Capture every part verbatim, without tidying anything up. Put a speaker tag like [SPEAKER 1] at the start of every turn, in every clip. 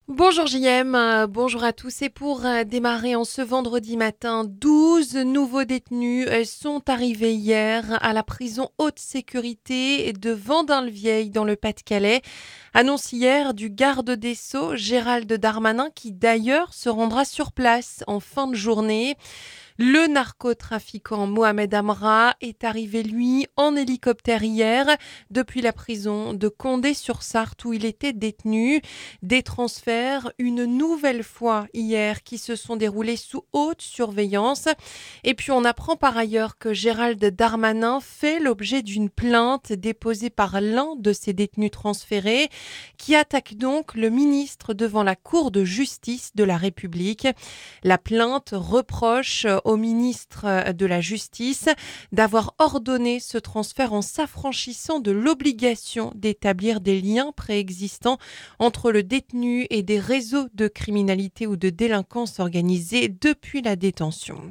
[SPEAKER 1] Bonjour J M, euh, bonjour à tous. Et pour euh, démarrer en ce vendredi matin, douze nouveaux détenus euh, sont arrivés hier à la prison haute sécurité de Vendin-le-Vieil dans le Pas-de-Calais. Annonce hier du garde des Sceaux Gérald Darmanin qui d'ailleurs se rendra sur place en fin de journée. Le narcotrafiquant Mohamed Amra est arrivé, lui, en hélicoptère hier depuis la prison de Condé-sur-Sarthe où il était détenu. Des transferts, une nouvelle fois hier, qui se sont déroulés sous haute surveillance. Et puis on apprend par ailleurs que Gérald Darmanin fait l'objet d'une plainte déposée par l'un de ces détenus transférés qui attaque donc le ministre devant la Cour de justice de la République. La plainte reproche au ministre de la Justice d'avoir ordonné ce transfert en s'affranchissant de l'obligation d'établir des liens préexistants entre le détenu et des réseaux de criminalité ou de délinquance organisée depuis la détention.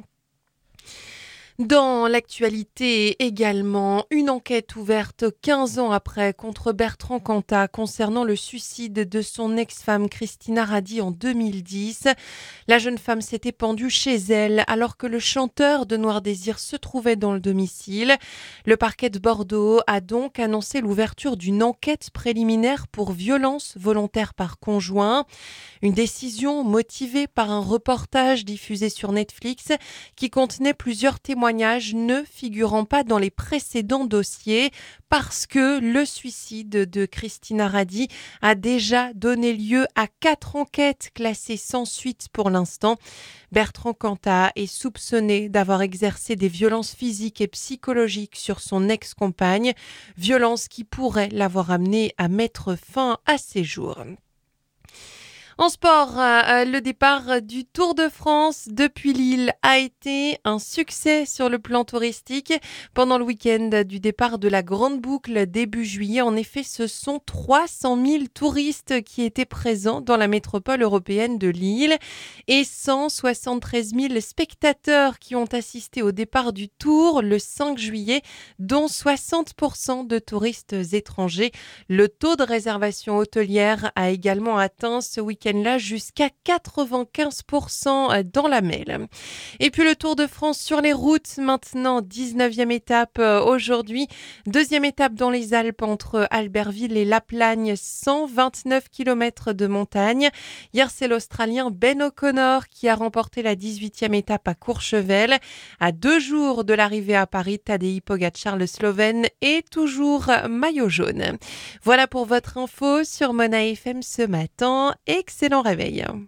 [SPEAKER 1] Dans l'actualité également, une enquête ouverte quinze ans après contre Bertrand Cantat concernant le suicide de son ex-femme Christina Radi en deux mille dix. La jeune femme s'était pendue chez elle alors que le chanteur de Noir Désir se trouvait dans le domicile. Le parquet de Bordeaux a donc annoncé l'ouverture d'une enquête préliminaire pour violence volontaire par conjoint. Une décision motivée par un reportage diffusé sur Netflix qui contenait plusieurs témoignages ne figurant pas dans les précédents dossiers parce que le suicide de Christina Radi a déjà donné lieu à quatre enquêtes classées sans suite pour l'instant. Bertrand Cantat est soupçonné d'avoir exercé des violences physiques et psychologiques sur son ex-compagne, violences qui pourraient l'avoir amené à mettre fin à ses jours. En sport, euh, le départ du Tour de France depuis Lille a été un succès sur le plan touristique. Pendant le week-end du départ de la Grande Boucle début juillet, en effet, ce sont trois cent mille touristes qui étaient présents dans la métropole européenne de Lille et cent soixante-treize mille spectateurs qui ont assisté au départ du Tour le cinq juillet, dont soixante pour cent de touristes étrangers. Le taux de réservation hôtelière a également atteint ce week-end là jusqu'à quatre-vingt-quinze pour cent dans la mêle. Et puis le Tour de France sur les routes maintenant, dix-neuvième étape aujourd'hui, deuxième étape dans les Alpes entre Albertville et La Plagne, cent vingt-neuf kilomètres de montagne. Hier c'est l'Australien Ben O'Connor qui a remporté la dix-huitième étape à Courchevel. À deux jours de l'arrivée à Paris, Tadej Pogačar le Slovène est toujours maillot jaune. Voilà pour votre info sur Mona F M ce matin. Excellent réveil.